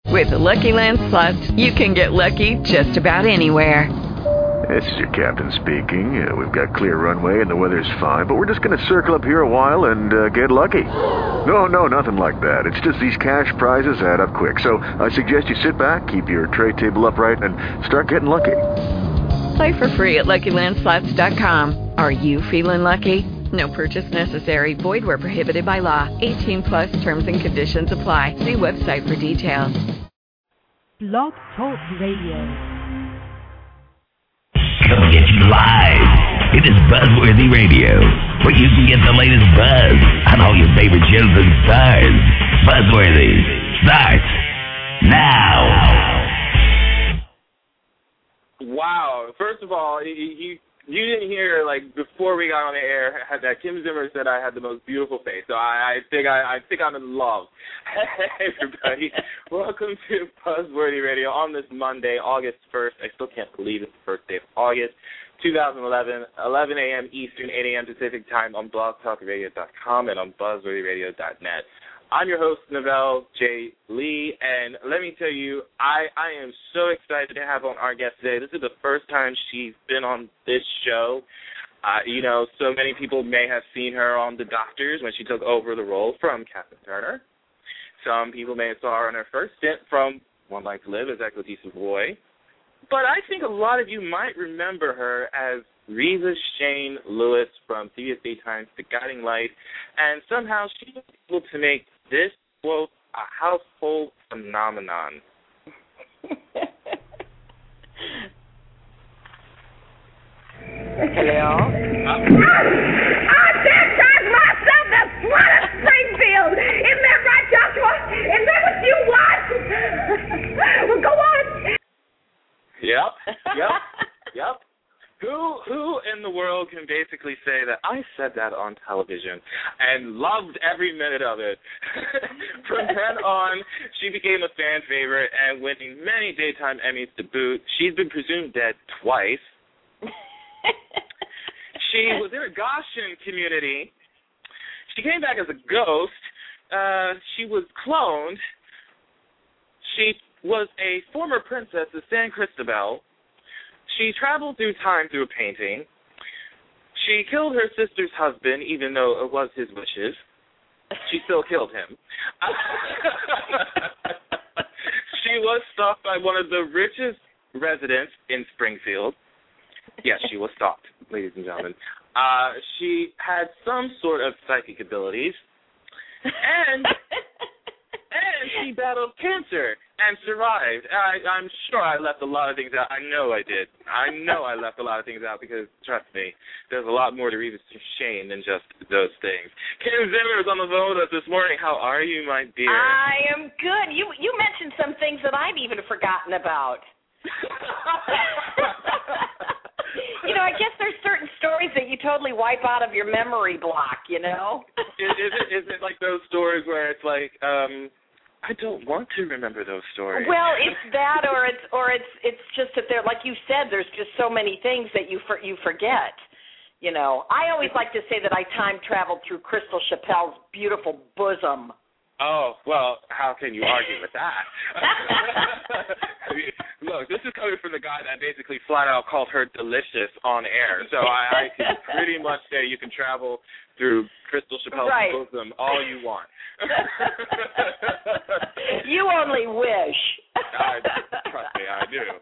With the Lucky Land Slots, you can get lucky just about anywhere. This is your captain speaking. We've got clear runway and the weather's fine, but we're just going to circle up here a while and get lucky. No, nothing like that. It's just these cash prizes add up quick. So I suggest you sit back, keep your tray table upright, and start getting lucky. Play for free at LuckyLandSlots.com. Are you feeling lucky? No purchase necessary. Void where prohibited by law. 18+ terms and conditions apply. See website for details. Blog Talk Radio. Coming at you live. It is Buzzworthy Radio, where you can get the latest buzz on all your favorite shows and stars. Buzzworthy starts now. Wow. First of all, you didn't hear, like, before we got on the air, that Kim Zimmer said I had the most beautiful face. So I think I'm in love. Hey, everybody. Welcome to Buzzworthy Radio on this Monday, August 1st. I still can't believe it's the first day of August, 2011, 11 a.m. Eastern, 8 a.m. Pacific time on blogtalkradio.com and on buzzworthyradio.net. I'm your host, Novell J. Lee, and let me tell you, I am so excited to have on our guest today. This is the first time she's been on this show. So many people may have seen her on The Doctors when she took over the role from Kathleen Turner. Some people may have saw her on her first stint from One Life to Live as Equity Savoy. But I think a lot of you might remember her as Reva Shane Lewis from CBS Daytime's The Guiding Light, and somehow she was able to make this, quote, a household phenomenon. Hello? I baptized myself the blood of Springfield. Isn't that right, Joshua? Is that what you want? Well, go on. Yep. Who in the world can basically say that I said that on television and loved every minute of it? From then on, she became a fan favorite and winning many daytime Emmys to boot. She's been presumed dead twice. She was in a Goshen community. She came back as a ghost. She was cloned. She was a former princess of San Cristobal. She traveled through time through a painting. She killed her sister's husband, even though it was his wishes. She still killed him. She was stalked by one of the richest residents in Springfield. Yes, she was stalked, ladies and gentlemen. She had some sort of psychic abilities. And she battled cancer and survived. I'm sure I left a lot of things out. I know I did. I know I left a lot of things out because, trust me, there's a lot more to Reva Shane than just those things. Kim Zimmer is on the phone with us this morning. How are you, my dear? I am good. You mentioned some things that I'd even forgotten about. I guess there's certain stories that you totally wipe out of your memory block, Is it like those stories where it's like, I don't want to remember those stories. Well, it's that, or it's just that there, like you said, there's just so many things that you forget. I always like to say that I time traveled through Crystal Chappelle's beautiful bosom. Oh, well, how can you argue with that? I mean, look, this is coming from the guy that basically flat out called her delicious on air. So I can pretty much say you can travel through Crystal Chappelle's bosom all you want. You only wish. Trust me, I do.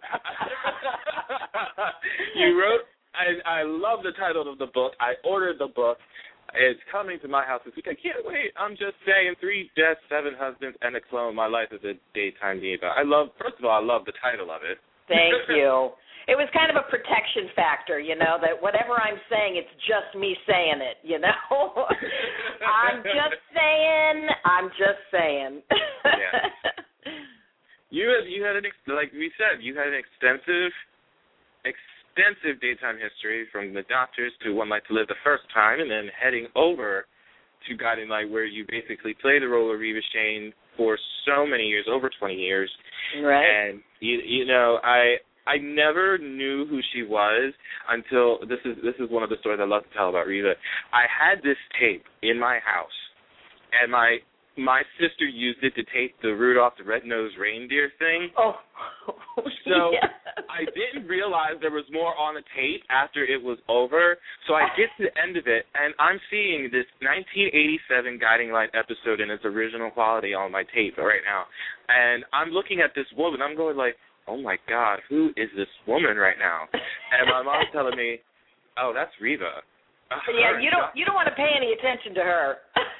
You wrote, I love the title of the book. I ordered the book. It's coming to my house this week. I can't wait. I'm just saying, 3 deaths, 7 husbands, and a clone. My life is a daytime diva. First of all, I love the title of it. Thank you. It was kind of a protection factor, that whatever I'm saying, it's just me saying it, I'm just saying. Yeah. You had like we said, you had an extensive daytime history from The Doctors to One Life to Live the first time, and then heading over to Guiding Light, where you basically play the role of Reva Shane for so many years, over 20 years. Right. And I never knew who she was until this is one of the stories I love to tell about Reva. I had this tape in my house, and my my sister used it to tape the Rudolph the Red-Nosed Reindeer thing. Oh. So yeah. I didn't realize there was more on the tape after it was over. So I get to the end of it, and I'm seeing this 1987 Guiding Light episode in its original quality on my tape right now. And I'm looking at this woman. I'm going like, oh, my God, who is this woman right now? And my mom's telling me, oh, that's Reva. Yeah, you don't want to pay any attention to her.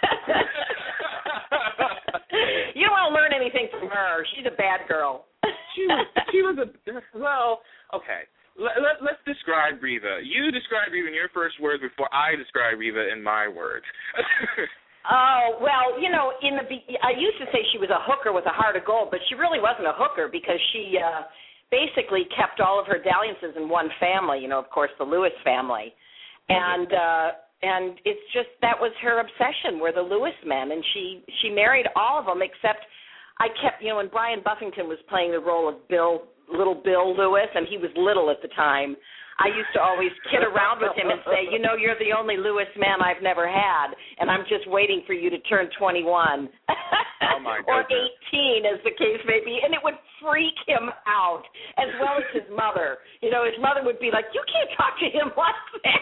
You don't want to learn anything from her. She's a bad girl. She was well, okay. Let's describe Reva. You describe Reva in your first words before I describe Reva in my words. Oh, well, you know, I used to say she was a hooker with a heart of gold, but she really wasn't a hooker because she basically kept all of her dalliances in one family, you know, of course, the Lewis family. And it's just that was her obsession, were the Lewis men, and she married all of them except I kept, you know, when Brian Buffington was playing the role of little Bill Lewis, and he was little at the time, I used to always kid around with him and say, you know, you're the only Lewis man I've never had, and I'm just waiting for you to turn 21. Oh, my Or goodness. 18, as the case may be, and it would freak him out, as well as his mother. You know, his mother would be like, you can't talk to him like that.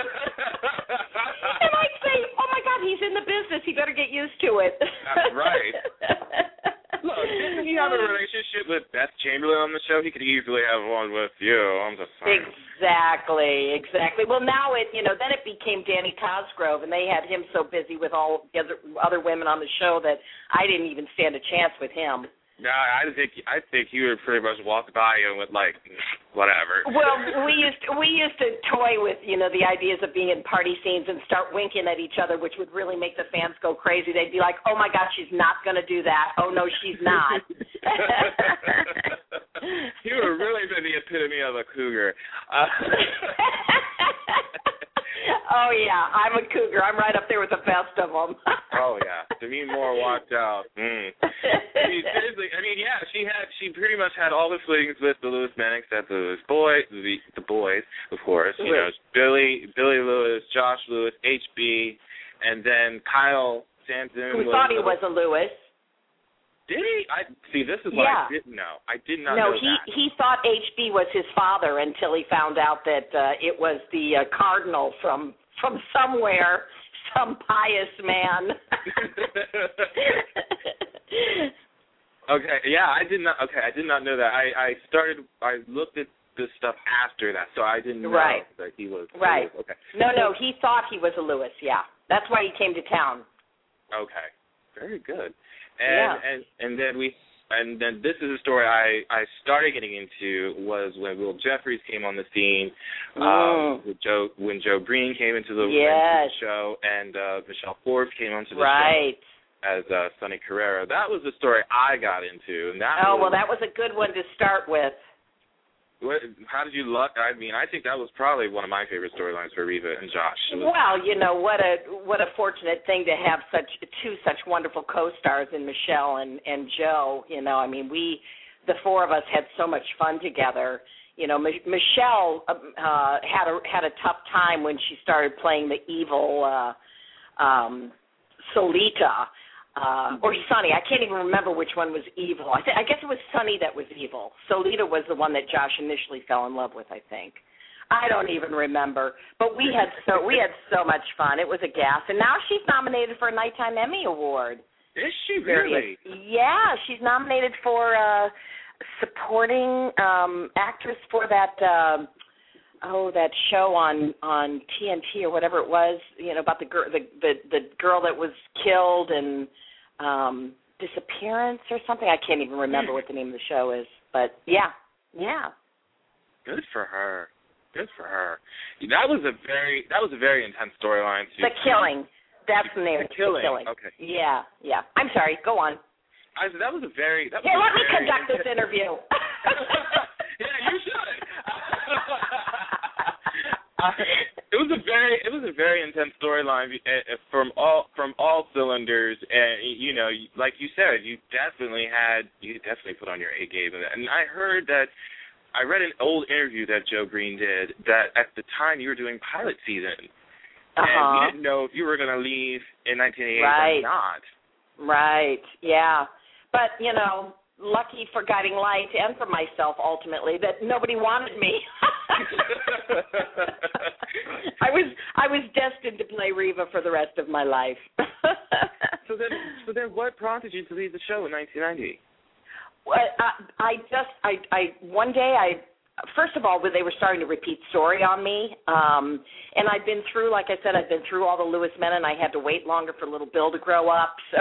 And I'd say, oh, my God, he's in the business. He better get used to it. That's right. Look, didn't he have a relationship with Beth Chamberlain on the show? He could easily have one with you. I'm just saying. Exactly. Well, now then it became Danny Cosgrove, and they had him so busy with all the other women on the show that I didn't even stand a chance with him. No, I think he would pretty much walk by you with like whatever. Well, we used to toy with, you know, the ideas of being in party scenes and start winking at each other, which would really make the fans go crazy. They'd be like, "Oh my God, she's not going to do that. Oh no, she's not." You were really the epitome of a cougar. Oh yeah, I'm a cougar. I'm right up there with the best of them. Oh yeah, Demi Moore walked out. Seriously, she pretty much had all the flittings with the Lewis men except the boys, of course. You know, Billy Lewis, Josh Lewis, HB, and then Kyle Sanson. Who thought he was a Lewis? Did he? This is what I didn't know. I did not know that. No, he thought HB was his father until he found out that it was the cardinal from somewhere, some pious man. Okay, yeah, I did not know that. I looked at this stuff after that, so I didn't know that he was right. Lewis. Okay. No, he thought he was a Lewis. Yeah, that's why he came to town. Okay, very good. And then this is a story I started getting into was when Will Jeffries came on the scene, when Joe Breen came into the show, and Michelle Forbes came onto the show as Sonny Carrera. That was the story I got into. And that was a good one to start with. How did you luck? I mean, I think that was probably one of my favorite storylines for Reva and Josh. Well, you know, what a fortunate thing to have such wonderful co-stars in Michelle and Joe. You know, I mean, the four of us had so much fun together. You know, Michelle had a tough time when she started playing the evil Solita. Or Sonny. I can't even remember which one was evil. I guess it was Sonny that was evil. Solita was the one that Josh initially fell in love with, I think. I don't even remember. But we had so much fun. It was a gas. And now she's nominated for a Nighttime Emmy Award. Is she really? Yeah, she's nominated for supporting actress for that that show on TNT or whatever it was, you know, about the girl that was killed and disappearance or something. I can't even remember what the name of the show is, but yeah. Good for her. That was a very intense storyline too. The Killing. That's the name. The Killing. Okay. Yeah. I'm sorry. Go on. Let me conduct this interview. Yeah, you should. It was a very intense storyline from all cylinders, and you know, like you said, you definitely put on your A game, and I read an old interview that Joe Breen did that at the time you were doing pilot season, and you didn't know if you were going to leave in 1988 or not. Right. Yeah. But, lucky for Guiding Light and for myself ultimately that nobody wanted me. I was destined to play Reva for the rest of my life. So then what prompted you to leave the show in 1990? Well, one day first of all, they were starting to repeat story on me, and I'd been through, like I said, all the Lewis men, and I had to wait longer for little Bill to grow up. So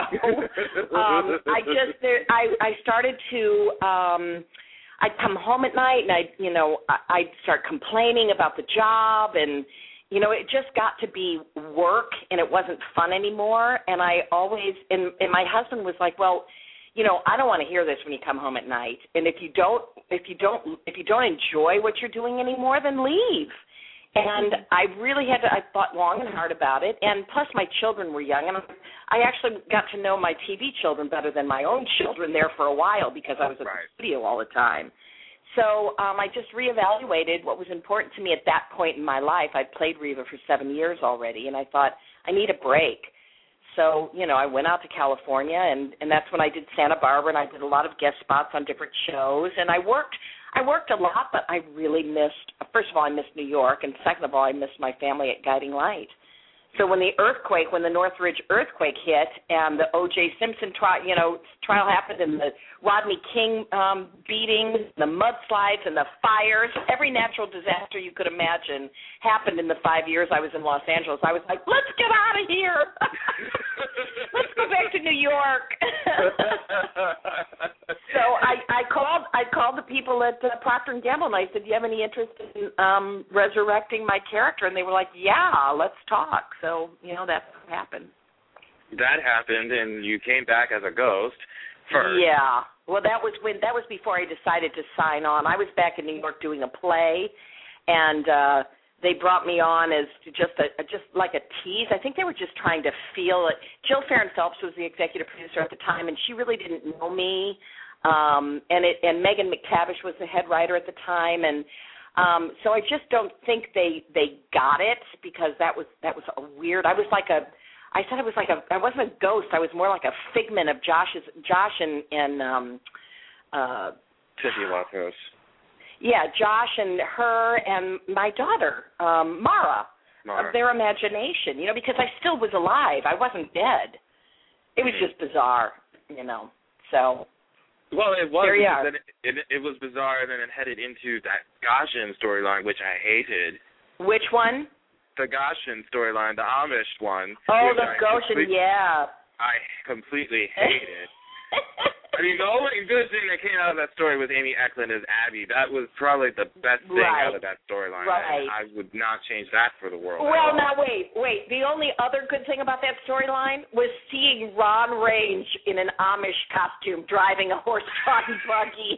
I started to. I'd come home at night, and I'd start complaining about the job, and it just got to be work, and it wasn't fun anymore. And I always, and my husband was like, well, I don't want to hear this when you come home at night. And if you don't enjoy what you're doing anymore, then leave. And I really I thought long and hard about it. And plus my children were young, and I actually got to know my TV children better than my own children there for a while because I was at the studio all the time. So I just reevaluated what was important to me at that point in my life. I'd played Reva for 7 years already, and I thought, I need a break. So, I went out to California, and that's when I did Santa Barbara, and I did a lot of guest spots on different shows. And I worked a lot, but I really first of all, I missed New York, and second of all, I missed my family at Guiding Light. So when the Northridge earthquake hit and the O.J. Simpson trial happened, and the Rodney King beatings, the mudslides and the fires, every natural disaster you could imagine happened in the 5 years I was in Los Angeles. I was like, let's get out of here. Let's go back to New York. So I called the people at Procter & Gamble, and I said, do you have any interest in resurrecting my character? And they were like, yeah, let's talk. So, that's what happened. That happened, and you came back as a ghost first. Yeah. Well, that was before I decided to sign on. I was back in New York doing a play, and they brought me on as just like a tease. I think they were just trying to feel it. Jill Farron Phelps was the executive producer at the time, and she really didn't know me. And Megan McTavish was the head writer at the time, and so I just don't think they got it because that was a weird. I wasn't a ghost. I was more like a figment of Josh and Tiffany Latos. Yeah, Josh and her and my daughter, Mara, of their imagination, because I still was alive. I wasn't dead. It was just bizarre, so. Well, it was. Here you are. It was bizarre, and then it headed into that Goshen storyline, which I hated. Which one? The Goshen storyline, the Amish one. Oh, the Goshen, yeah. I completely hated. I mean, the only good thing that came out of that story was Amy Eklund as Abby. That was probably the best thing out of that storyline. Right. I would not change that for the world. Well, now, wait. The only other good thing about that storyline was seeing Ron Range in an Amish costume driving a horse-drawn buggy.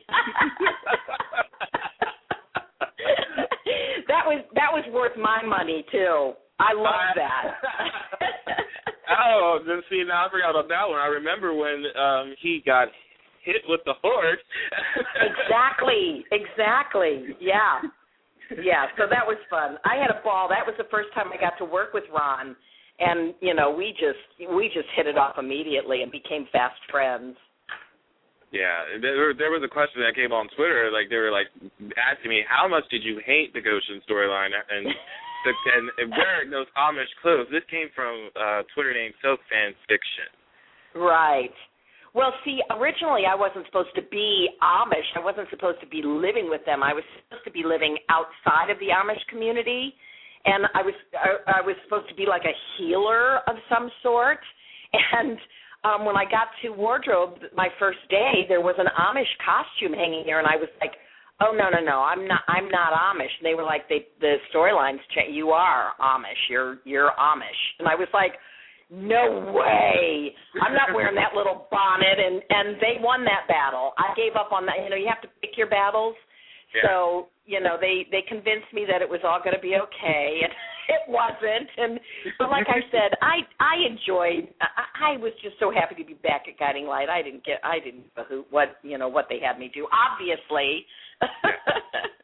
That was worth my money, too. I love that. Oh, see, now I forgot about that one. I remember when he got hit with the horse. Exactly. Yeah. Yeah, so that was fun. I had a ball. That was the first time I got to work with Ron, and we just hit it off immediately and became fast friends. Yeah, there was a question that came on Twitter. Like they were asking me, how much did you hate the Goshen storyline and wearing those Amish clothes? This came from Twitter named SoapFanFiction. Right. Well, see, originally I wasn't supposed to be Amish. I wasn't supposed to be living with them. I was supposed to be living outside of the Amish community, and I was supposed to be like a healer of some sort. And when I got to wardrobe my first day, there was an Amish costume hanging there, and I was like, oh, no, I'm not Amish. And they were like, the storylines change. You are Amish. You're Amish. And I was like, no way. I'm not wearing that little bonnet. And they won that battle. I gave up on that. You have to pick your battles. Yeah. So, they convinced me that it was all going to be okay. And it wasn't. But like I said, I enjoyed. I was just so happy to be back at Guiding Light. I didn't know what they had me do. Obviously.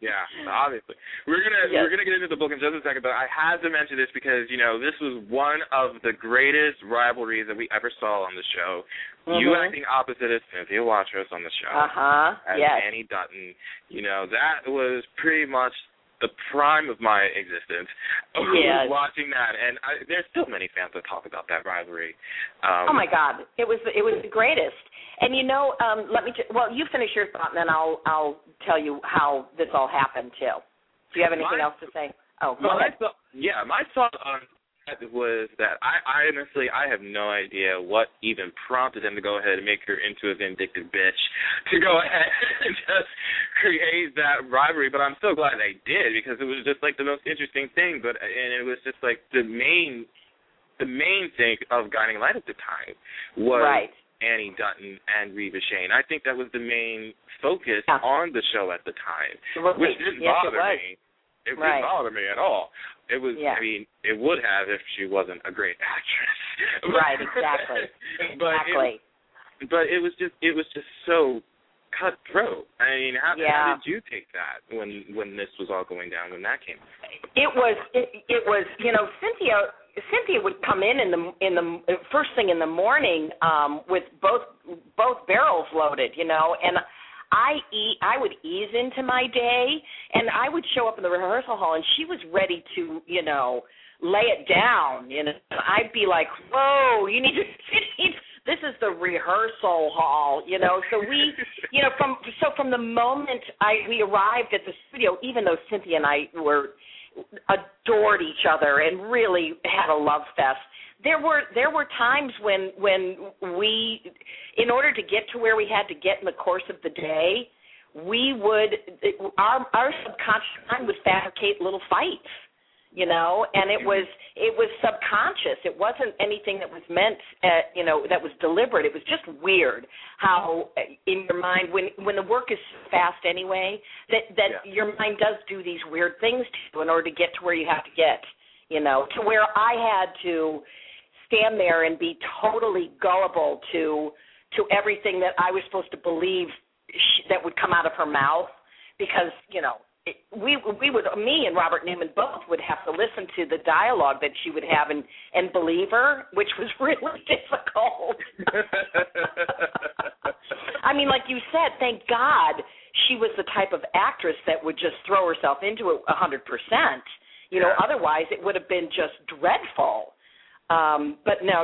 Yeah, obviously. We're gonna get into the book in just a second, but I had to mention this because, you know, this was one of the greatest rivalries that we ever saw on the show. You acting opposite of Cynthia Watros on the show as Annie Dutton. You know, that was pretty much the prime of my existence. Watching that, and there's still many fans that talk about that rivalry. Oh my God, it was the greatest. And you know, you finish your thought, and then I'll tell you how this all happened too. Do you have anything else to say? Oh, go ahead. My thought on that was that I honestly have no idea what even prompted them to go ahead and make her into a vindictive bitch to go ahead and just create that rivalry. But I'm so glad they did, because it was just like the most interesting thing. And it was just like the main thing of Guiding Light at the time was Annie Dutton and Reva Shane. I think that was the main focus on the show at the time, which didn't bother me. It didn't bother me at all. It was, I mean, it would have if she wasn't a great actress. Right, exactly. But it was just so cutthroat. I mean, how did you take that when this was all going down, when that came? It was, you know, Cynthia would come in the first thing in the morning with both barrels loaded, you know, and I would ease into my day, and I would show up in the rehearsal hall, and she was ready to, you know, lay it down. You know, I'd be like, "Whoa, you need to sit. This is the rehearsal hall." You know, so we, you know, from the moment we arrived at the studio, even though Cynthia and I adored each other and really had a love fest, there were times when we, in order to get to where we had to get in the course of the day, our subconscious mind would fabricate little fights, you know, and it was subconscious. It wasn't anything that was meant, you know, that was deliberate. It was just weird how in your mind, when the work is fast anyway, that your mind does do these weird things to you in order to get to where you have to get, you know, to where I had to stand there and be totally gullible to everything that I was supposed to believe that would come out of her mouth, because, you know, me and Robert Newman both would have to listen to the dialogue that she would have and believe her, which was really difficult. I mean, like you said, thank God she was the type of actress that would just throw herself into it 100%. You know, otherwise it would have been just dreadful. But no,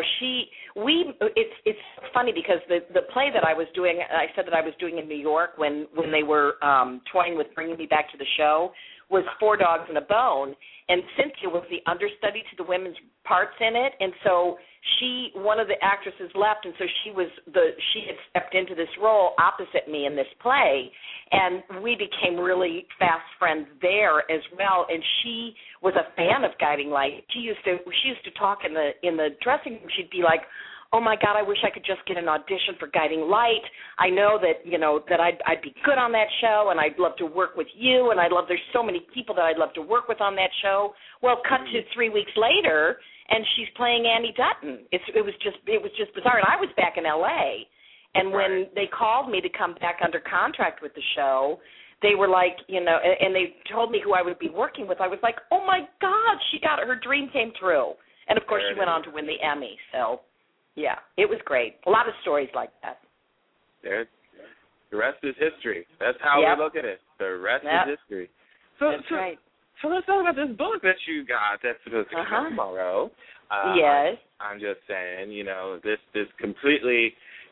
it's funny because the play that I was doing, I said that I was doing in New York when they were toying with bringing me back to the show, was Four Dogs and a Bone, and Cynthia was the understudy to the women's parts in it, and so one of the actresses left, and so she had stepped into this role opposite me in this play, and we became really fast friends there as well. And she was a fan of Guiding Light. She used to talk in the dressing room. She'd be like, "Oh my God, I wish I could just get an audition for Guiding Light. I know that, you know, that I'd be good on that show, and I'd love to work with you, and there's so many people that I'd love to work with on that show." Well, cut to 3 weeks later, and she's playing Annie Dutton. It was just bizarre. And I was back in L.A., and when they called me to come back under contract with the show, they were like, you know, and they told me who I would be working with. I was like, oh my God, her dream came true. And of course, she went on to win the Emmy. So, yeah, it was great. A lot of stories like that. The rest is history. That's how we look at it. The rest is history. That's right. So let's talk about this book that you got that's supposed to come out tomorrow. Yes. I'm just saying, you know, this completely,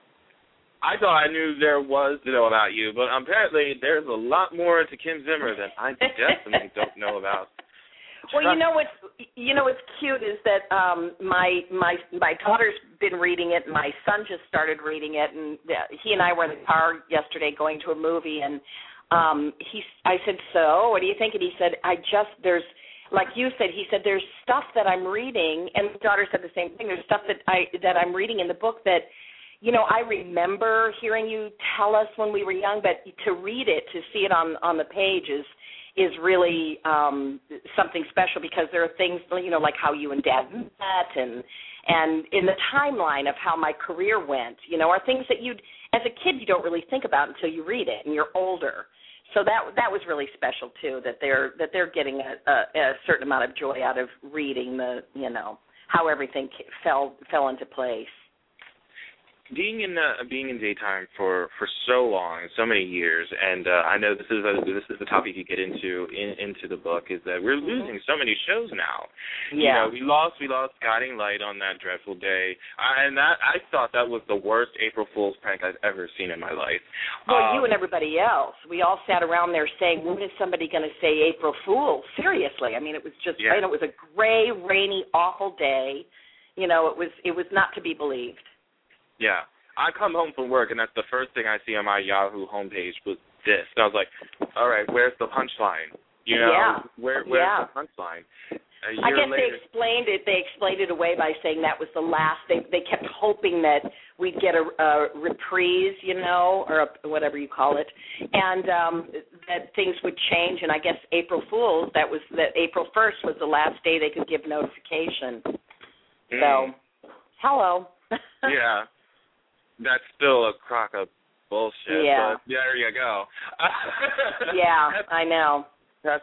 I thought I knew there was to know about you, but apparently there's a lot more to Kim Zimmer than I definitely don't know about. Well, you know what's cute is that my daughter's been reading it, and my son just started reading it, and he and I were in the car yesterday going to a movie, and I said, "So, what do you think?" And he said, there's, like you said, he said, there's stuff that I'm reading, and my daughter said the same thing. There's stuff that I'm reading in the book that, you know, I remember hearing you tell us when we were young, but to read it, to see it on the page is really something special, because there are things, you know, like how you and Dad met, and in the timeline of how my career went, you know, are things that as a kid you don't really think about until you read it and you're older. So that was really special too, that they're getting a certain amount of joy out of reading the, you know, how everything fell into place. Being in daytime for so long, so many years, and I know this is the topic you get into the book, is that we're losing so many shows now. Yeah. You know, we lost Guiding Light on that dreadful day, and I thought that was the worst April Fool's prank I've ever seen in my life. Well, you and everybody else, we all sat around there saying, when is somebody going to say April Fool? Seriously, I mean, it was just, you know, it was a gray, rainy, awful day. You know, it was not to be believed. Yeah. I come home from work, and that's the first thing I see on my Yahoo homepage was this. And I was like, all right, where's the punchline? You know, where's the punchline? I guess later, they explained it away by saying that was the last. They kept hoping that we'd get a reprise, you know, or whatever you call it, and that things would change. And I guess April Fool's, that April 1st was the last day they could give notification. So, hello. Yeah. That's still a crock of bullshit. Yeah. But there you go. Yeah, I know. That's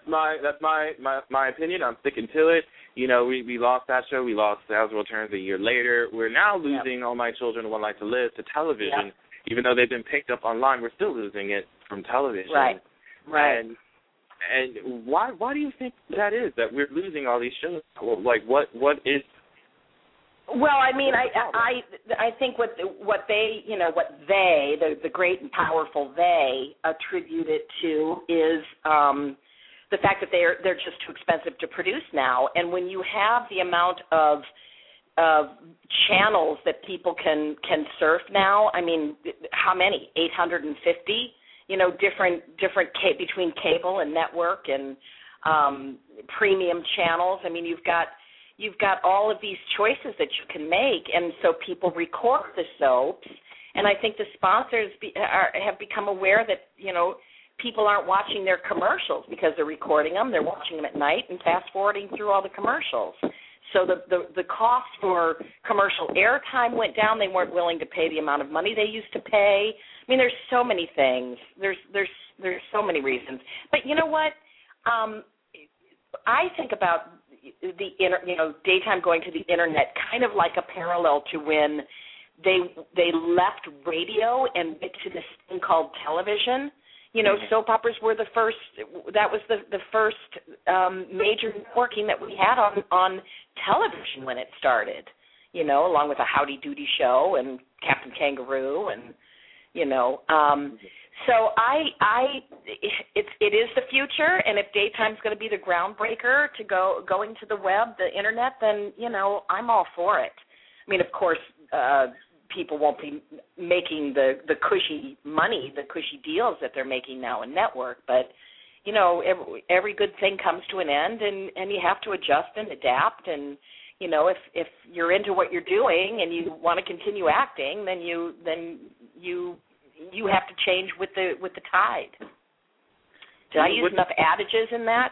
my opinion. I'm sticking to it. You know, we lost that show. We lost Thousand Returns a year later. We're now losing All My Children, One Life to Live to television. Even though they've been picked up online, we're still losing it from television. Right. And why do you think that is, that we're losing all these shows? Like, what is? Well, I mean, I think what they, you know, what they, the great and powerful they, attribute it to is the fact that they're just too expensive to produce now. And when you have the amount of channels that people can surf now, I mean, how many? 850? You know, different between cable and network and premium channels. I mean, you've got all of these choices that you can make, and so people record the soaps, and I think the sponsors have become aware that, you know, people aren't watching their commercials because they're recording them. They're watching them at night and fast-forwarding through all the commercials. So the cost for commercial airtime went down. They weren't willing to pay the amount of money they used to pay. I mean, there's so many things. There's so many reasons. But you know what? I think about daytime going to the internet kind of like a parallel to when they left radio and went to this thing called television. You know, soap operas were the first. That was the first major networking that we had on television when it started. You know, along with a Howdy Doody show and Captain Kangaroo, and you know. So it is the future, and if daytime's going to be the groundbreaker to going to the web, the internet, then, you know, I'm all for it. I mean, of course, people won't be making the cushy money, the cushy deals that they're making now in network, but, you know, every good thing comes to an end, and you have to adjust and adapt, and, you know, if you're into what you're doing and you want to continue acting, then you have to change with the tide. Did I use enough adages in that?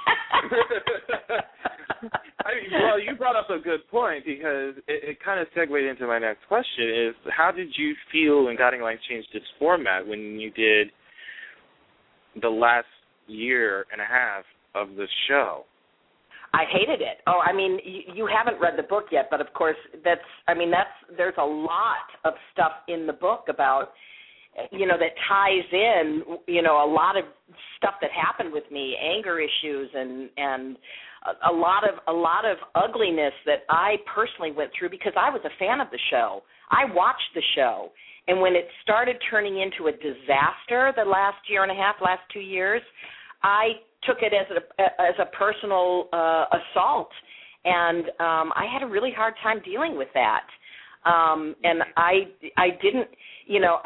Well, you brought up a good point, because it kind of segued into my next question, is how did you feel when Guiding Light changed its format when you did the last year and a half of the show? I hated it. Oh, I mean, you haven't read the book yet, but of course there's a lot of stuff in the book about, you know, that ties in, you know, a lot of stuff that happened with me, anger issues and a lot of ugliness that I personally went through because I was a fan of the show. I watched the show, and when it started turning into a disaster the last year and a half, last 2 years, I took it as a personal assault, and I had a really hard time dealing with that. And I didn't, you know,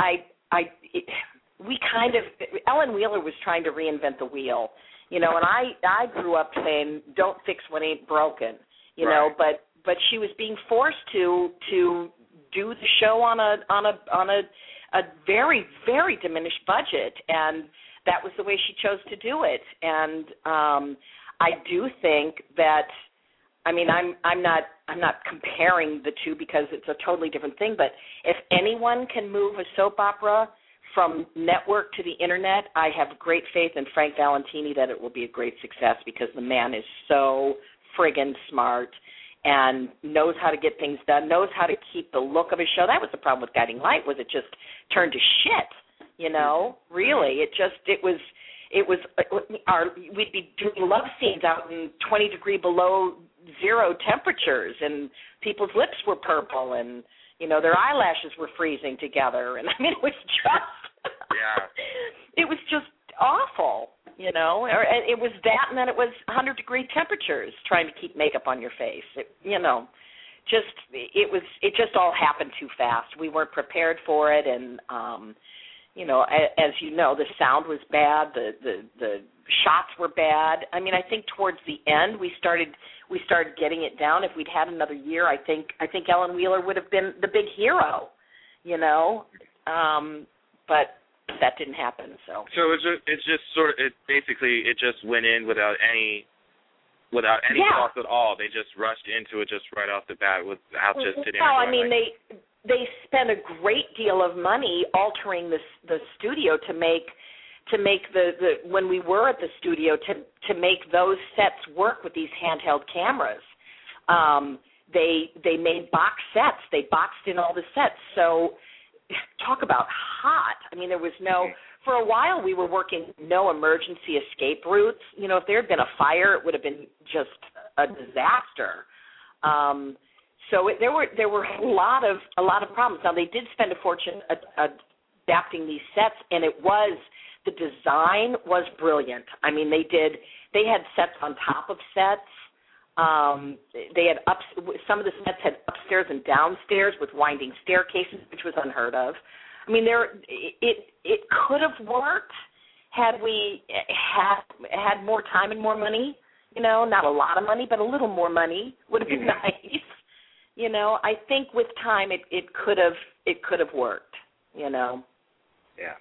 Ellen Wheeler was trying to reinvent the wheel, you know, and I grew up saying, don't fix what ain't broken, you know, but she was being forced to do the show on a very, very diminished budget, and that was the way she chose to do it. And I do think that I mean, I'm not comparing the two because it's a totally different thing. But if anyone can move a soap opera from network to the internet, I have great faith in Frank Valentini that it will be a great success because the man is so friggin' smart and knows how to get things done, knows how to keep the look of his show. That was the problem with Guiding Light, was it just turned to shit, you know? Really, we'd be doing love scenes out in 20-degree below zero temperatures, and people's lips were purple, and you know their eyelashes were freezing together, and I mean it was just, it was just awful, you know. It was that, and then it was 100-degree temperatures trying to keep makeup on your face. It just all happened too fast. We weren't prepared for it, and you know, as you know, the sound was bad, the shots were bad. I mean, I think towards the end we started getting it down. If we'd had another year, I think Ellen Wheeler would have been the big hero, you know. But that didn't happen. So it's just sort of it just went in without any thoughts at all. They just rushed into it just right off the bat without just sitting. Well, I mean they spent a great deal of money altering the studio to make the when we were at the studio to make those sets work with these handheld cameras. They made box sets. They boxed in all the sets. So talk about hot. I mean, there was for a while we were working no emergency escape routes. You know, if there had been a fire, it would have been just a disaster. So there were a lot of problems. Now they did spend a fortune adapting these sets, and the design was brilliant. I mean, they had sets on top of sets. They had some of the sets had upstairs and downstairs with winding staircases, which was unheard of. I mean, it could have worked had we had more time and more money. You know, not a lot of money, but a little more money would have been nice. You know, I think with time it could have worked. You know. Yeah.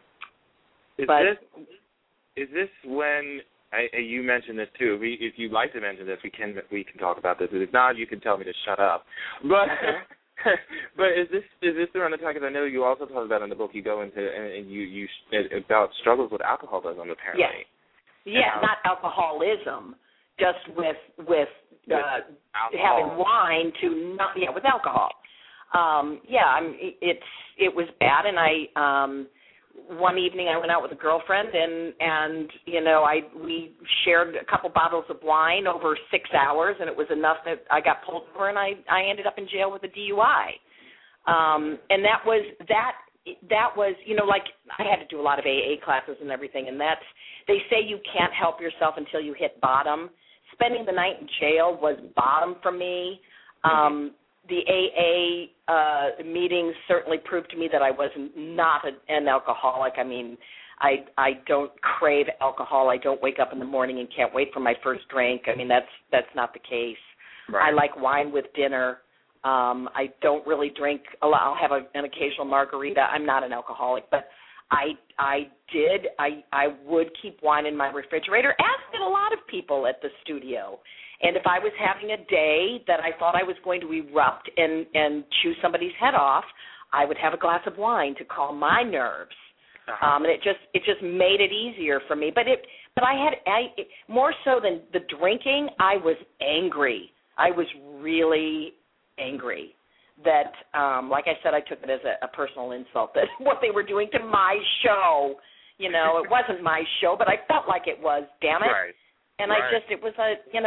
Is this when you mentioned this too? If you'd like to mention this, we can talk about this. If not, you can tell me to shut up. But but is this around the time? Because I know you also talk about in the book you go into and you about struggles with alcoholism apparently. Yeah, not alcoholism, just with having wine with alcohol. It was bad, and one evening I went out with a girlfriend, and you know, we shared a couple bottles of wine over 6 hours, and it was enough that I got pulled over, and I ended up in jail with a DUI. And that was, you know, like I had to do a lot of AA classes and everything, and they say you can't help yourself until you hit bottom. Spending the night in jail was bottom for me. The AA meetings certainly proved to me that I was not an alcoholic. I mean, I don't crave alcohol. I don't wake up in the morning and can't wait for my first drink. I mean, that's not the case. Right. I like wine with dinner. I don't really drink a lot. I'll have an occasional margarita. I'm not an alcoholic, but I would keep wine in my refrigerator, as did a lot of people at the studio. And if I was having a day that I thought I was going to erupt and chew somebody's head off, I would have a glass of wine to calm my nerves. And it just made it easier for me. But I more so than the drinking, I was angry. I was really angry that, like I said, I took it as a personal insult, that what they were doing to my show. You know, it wasn't my show, but I felt like it was. Damn it! Right. And right. It was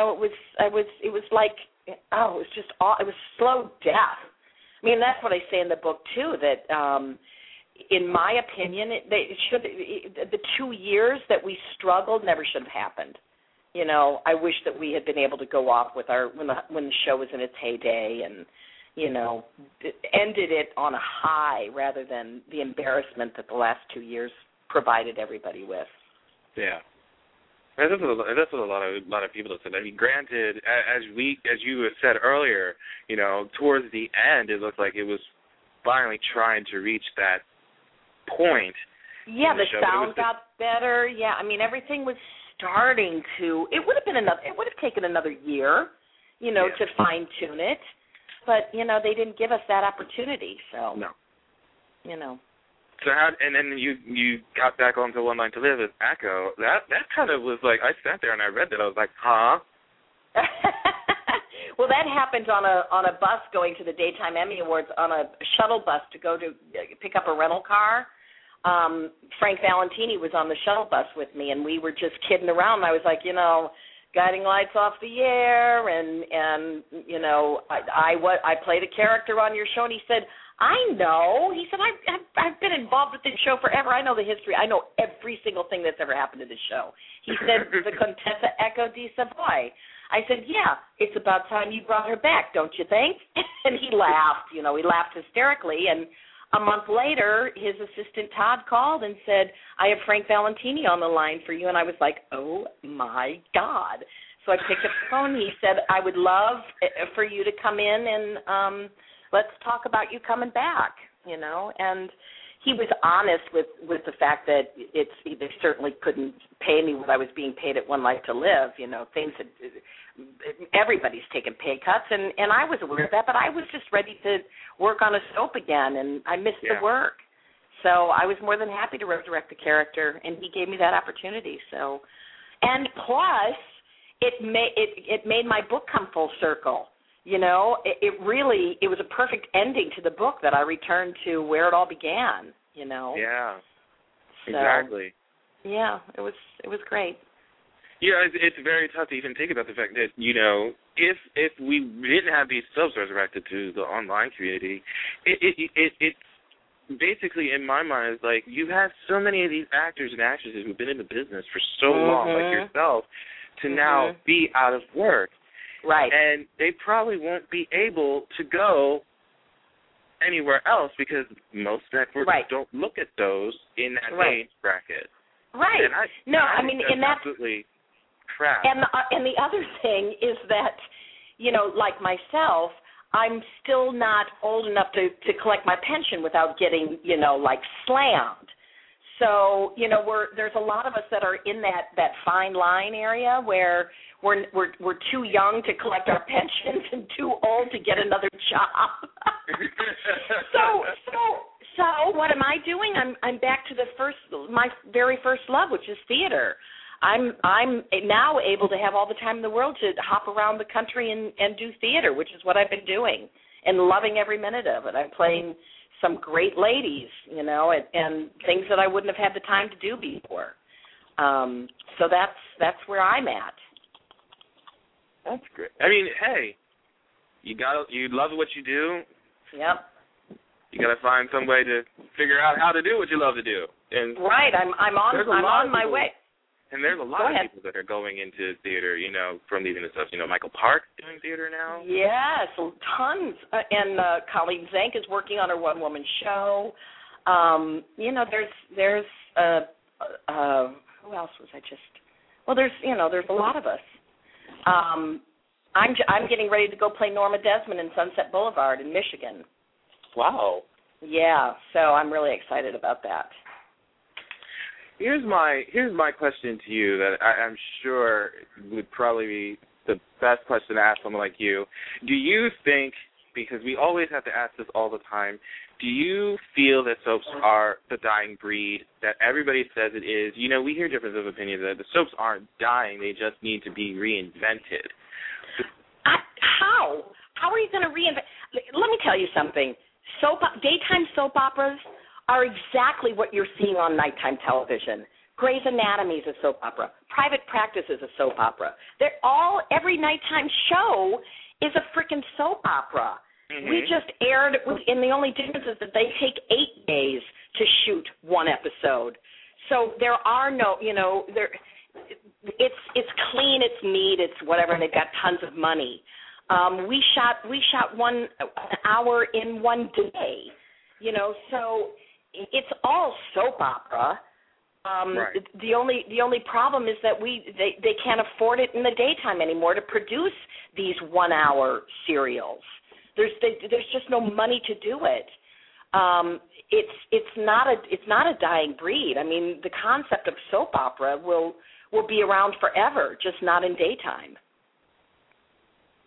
slow death. I mean, that's what I say in the book too. That, in my opinion, the 2 years that we struggled never should have happened. You know, I wish that we had been able to go off with when the show was in its heyday and, you know, ended it on a high rather than the embarrassment that the last 2 years provided everybody with. Yeah. That's what a lot of people have said. I mean, granted, as you have said earlier, you know, towards the end, it looked like it was finally trying to reach that point. Yeah, the sound got better. Yeah, I mean, everything was starting to. It would have taken another year, to fine-tune it. But, they didn't give us that opportunity, so. No. So and then you got back onto One Life to Live as Echo. That kind of was like, I sat there and I read that. I was like, huh? Well, that happened on a bus going to the Daytime Emmy Awards, on a shuttle bus to go to pick up a rental car. Frank Valentini was on the shuttle bus with me, and we were just kidding around. I was like, Guiding Lights off the air, and I played a character on your show, and he said, I know. He said, I've been involved with this show forever. I know the history. I know every single thing that's ever happened to this show. He said, the Contessa Echo di Savoy. I said, yeah, it's about time you brought her back, don't you think? And he laughed. He laughed hysterically, and a month later, his assistant Todd called and said, I have Frank Valentini on the line for you. And I was like, oh, my God. So I picked up the phone. He said, I would love for you to come in and let's talk about you coming back, And he was honest with the fact that they certainly couldn't pay me what I was being paid at One Life to Live. Things that everybody's taken pay cuts, and I was aware of that, but I was just ready to work on a soap again, and I missed the work. So I was more than happy to resurrect the character, and he gave me that opportunity. So, and plus, it made my book come full circle. It was a perfect ending to the book that I returned to where it all began. Yeah. So, exactly. Yeah, it was great. Yeah, it's very tough to even think about the fact that, if we didn't have these subs resurrected to the online community, it basically, in my mind, is like you have so many of these actors and actresses who've been in the business for so long, like yourself, to now be out of work. Right. And they probably won't be able to go anywhere else because most networks don't look at those in that age bracket. Right. And I mean, that's absolutely crap. And the other thing is that, like myself, I'm still not old enough to collect my pension without getting, slammed. So, there's a lot of us that are in that fine line area where we're too young to collect our pensions and too old to get another job. So what am I doing? I'm back to my very first love, which is theater. I'm now able to have all the time in the world to hop around the country and do theater, which is what I've been doing and loving every minute of it. I'm playing some great ladies, and things that I wouldn't have had the time to do before. So that's where I'm at. That's great. I mean, hey, you love what you do. Yep. You got to find some way to figure out how to do what you love to do. And right, I'm on my way. And there's a lot of people that are going into theater, from leaving the stuff. Michael Park doing theater now. Yes, tons. And Colleen Zank is working on her one-woman show. There's who else was I just? Well, there's a lot of us. I'm getting ready to go play Norma Desmond in Sunset Boulevard in Michigan. Wow. Yeah, so I'm really excited about that. Here's my question to you that I'm sure would probably be the best question to ask someone like you. Do you think, because we always have to ask this all the time, do you feel that soaps are the dying breed, that everybody says it is? We hear difference of opinions that the soaps aren't dying, they just need to be reinvented. How? How are you going to reinvent? Let me tell you something. Daytime soap operas are exactly what you're seeing on nighttime television. Grey's Anatomy is a soap opera. Private Practice is a soap opera. Every nighttime show is a freaking soap opera. Mm-hmm. We just aired, and the only difference is that they take 8 days to shoot one episode. So there are no, it's clean, it's neat, it's whatever, and they've got tons of money. We shot 1 hour in 1 day, so it's all soap opera. Right. The only problem is that they can't afford it in the daytime anymore to produce these 1 hour serials. There's just no money to do it. It's not a dying breed. I mean, the concept of soap opera will be around forever, just not in daytime.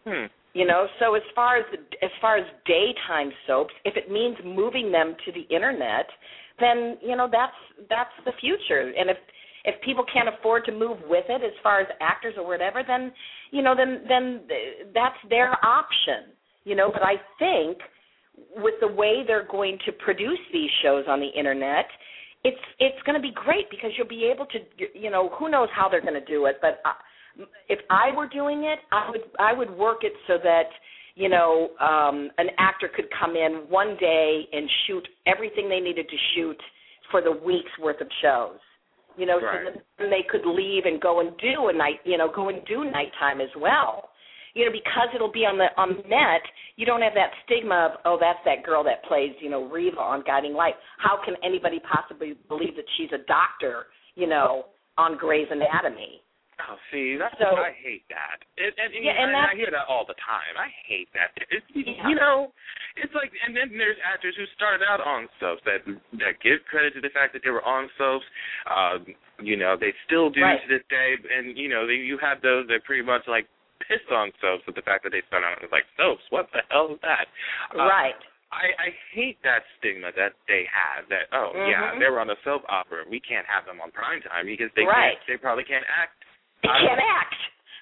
You know, so as far as daytime soaps, if it means moving them to the internet, then you know that's the future. And if people can't afford to move with it, as far as actors or whatever, then you know then that's their option. You know, but I think with the way they're going to produce these shows on the internet, it's going to be great because you'll be able to, you know, who knows how they're going to do it, but if I were doing it, I would work it so that, you know, an actor could come in one day and shoot everything they needed to shoot for the week's worth of shows. You know, right. So that they could leave and go and do nighttime as well. You know, because it'll be on the net, you don't have that stigma of, oh, that's that girl that plays, you know, Reva on Guiding Light. How can anybody possibly believe that she's a doctor, you know, on Grey's Anatomy? Oh, see, I hate that. And I hear that all the time. I hate that. You know, it's like, and then there's actors who started out on soaps that give credit to the fact that they were on soaps. You know, they still do to this day. And, you know, you have those that pretty much, like, piss on soaps with the fact that they started out as, like, soaps. What the hell is that? Right. I hate that stigma that they have that, yeah, they were on a soap opera. We can't have them on primetime because they probably can't act. They can't act.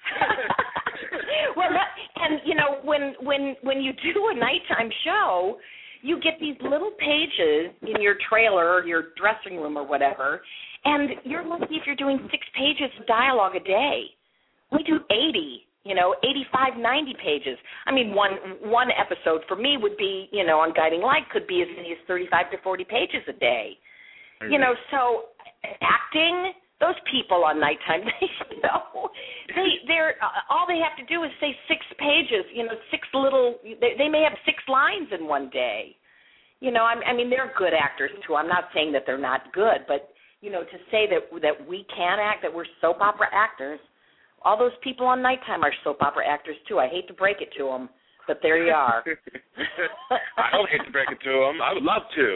Well, and you know, when you do a nighttime show, you get these little pages in your trailer or your dressing room or whatever, and you're lucky if you're doing 6 pages of dialogue a day. We do 80, you know, 85, 90 pages. I mean, one episode for me would be, you know, on Guiding Light could be as many as 35 to 40 pages a day. Mm-hmm. You know, so acting. Those people on nighttime, you know, they're all they have to do is say 6 pages, you know, 6 little. They may have 6 lines in one day, you know. I mean, they're good actors too. I'm not saying that they're not good, but you know, to say that we can act, that we're soap opera actors, all those people on nighttime are soap opera actors too. I hate to break it to them, but there you are. I don't hate to break it to them. I would love to.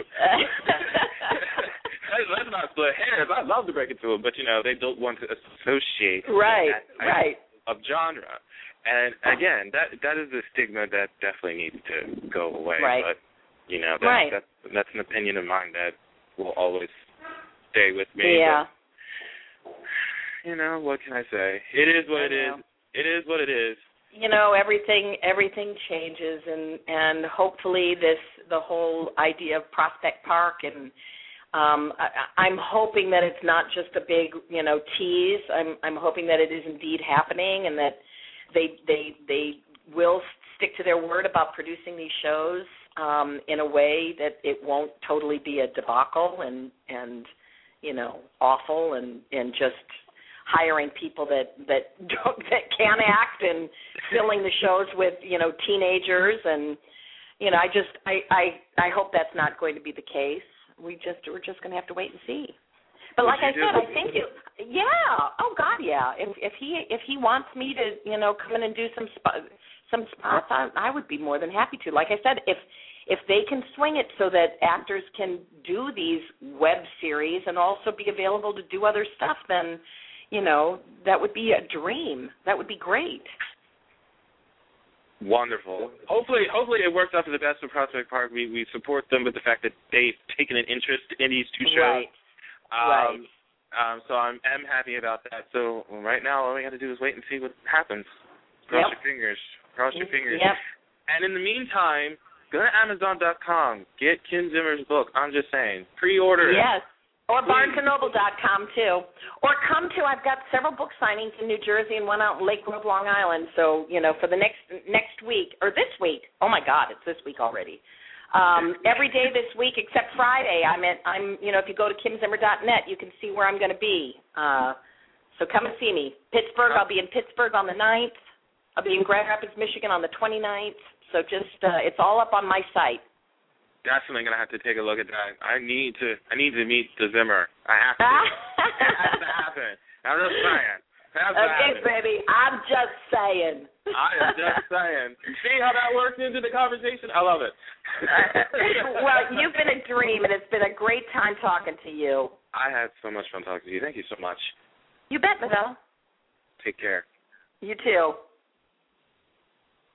Let's not split hairs. I'd love to break it to them, but, you know, they don't want to associate that of genre. And, again, that is a stigma that definitely needs to go away. Right. But, you know, that's an opinion of mine that will always stay with me. Yeah. But, you know, what can I say? It is what it is. It is what it is. You know, everything changes, and hopefully the whole idea of Prospect Park and I'm hoping that it's not just a big, you know, tease. I'm hoping that it is indeed happening, and that they will stick to their word about producing these shows in a way that it won't totally be a debacle and you know, awful and just hiring people that can act and filling the shows with, you know, teenagers, and you know, I hope that's not going to be the case. We're just going to have to wait and see. But like I said, I think oh God, yeah. If he wants me to, you know, come in and do some spots, I would be more than happy to. Like I said, if they can swing it so that actors can do these web series and also be available to do other stuff, then, you know, that would be a dream. That would be great. Wonderful. Hopefully it works out for the best for Prospect Park. We support them with the fact that they've taken an interest in these 2 shows. Right. So I'm happy about that. So right now, all we got to do is wait and see what happens. Cross your fingers. Cross your fingers. Yep. And in the meantime, go to Amazon.com. Get Kim Zimmer's book. I'm just saying. Pre-order it. Yes. Or BarnesandNoble.com, too. Or come to, I've got several book signings in New Jersey and one out in Lake Grove, Long Island. So, you know, for the next week, or this week, oh, my God, it's this week already. Every day this week except Friday, you know, if you go to KimZimmer.net, you can see where I'm going to be. So come and see me. Pittsburgh, I'll be in Pittsburgh on the 9th. I'll be in Grand Rapids, Michigan on the 29th. So just, it's all up on my site. Definitely gonna have to take a look at that. I need to meet the Zimmer. I have to. It has to happen. I'm just saying. Okay, baby. I'm just saying. I am just saying. See how that works into the conversation? I love it. Well, you've been a dream, and it's been a great time talking to you. I had so much fun talking to you. Thank you so much. You bet, Miguel. Take care. You too.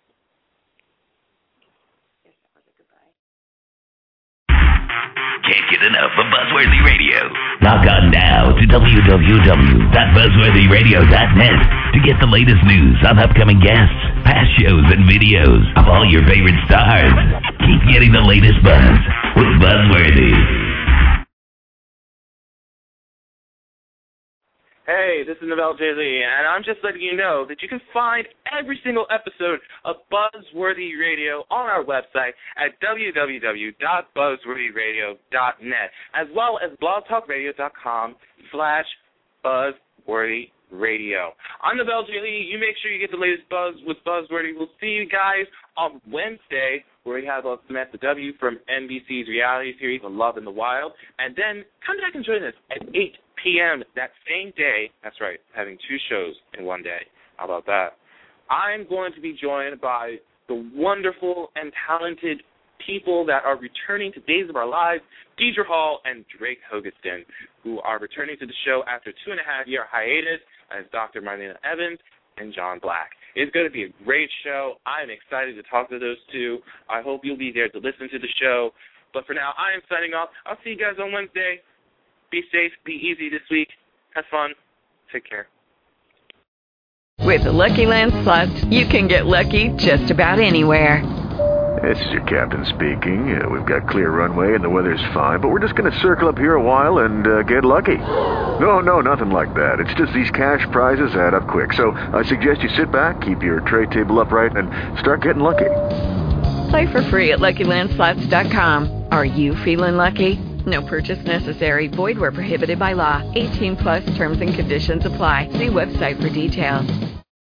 Can't get enough of Buzzworthy Radio. Log on now to www.buzzworthyradio.net to get the latest news on upcoming guests, past shows, and videos of all your favorite stars. Keep getting the latest buzz with Buzzworthy. Hey, this is Novell J. Lee, and I'm just letting you know that you can find every single episode of Buzzworthy Radio on our website at www.buzzworthyradio.net, as well as blogtalkradio.com/buzzworthyradio. I'm Novell J. Lee. You make sure you get the latest buzz with Buzzworthy. We'll see you guys on Wednesday, where we have Samantha W. from NBC's reality series, Love in the Wild, and then come back and join us at 8 p.m. that same day. That's right, having two shows in one day. How about that? I'm going to be joined by the wonderful and talented people that are returning to Days of Our Lives, Deidre Hall and Drake Hogeston, who are returning to the show after 2.5-year hiatus as Dr. Marlena Evans and John Black. It's going to be a great show. I'm excited to talk to those two. I hope you'll be there to listen to the show. But for now, I am signing off. I'll see you guys on Wednesday. Be safe, be easy this week. Have fun. Take care. With the Lucky Land Slots, you can get lucky just about anywhere. This is your captain speaking. We've got clear runway and the weather's fine, but we're just going to circle up here a while and get lucky. No, nothing like that. It's just these cash prizes add up quick. So I suggest you sit back, keep your tray table upright, and start getting lucky. Play for free at LuckyLandSlots.com. Are you feeling lucky? No purchase necessary. Void where prohibited by law. 18+ terms and conditions apply. See website for details.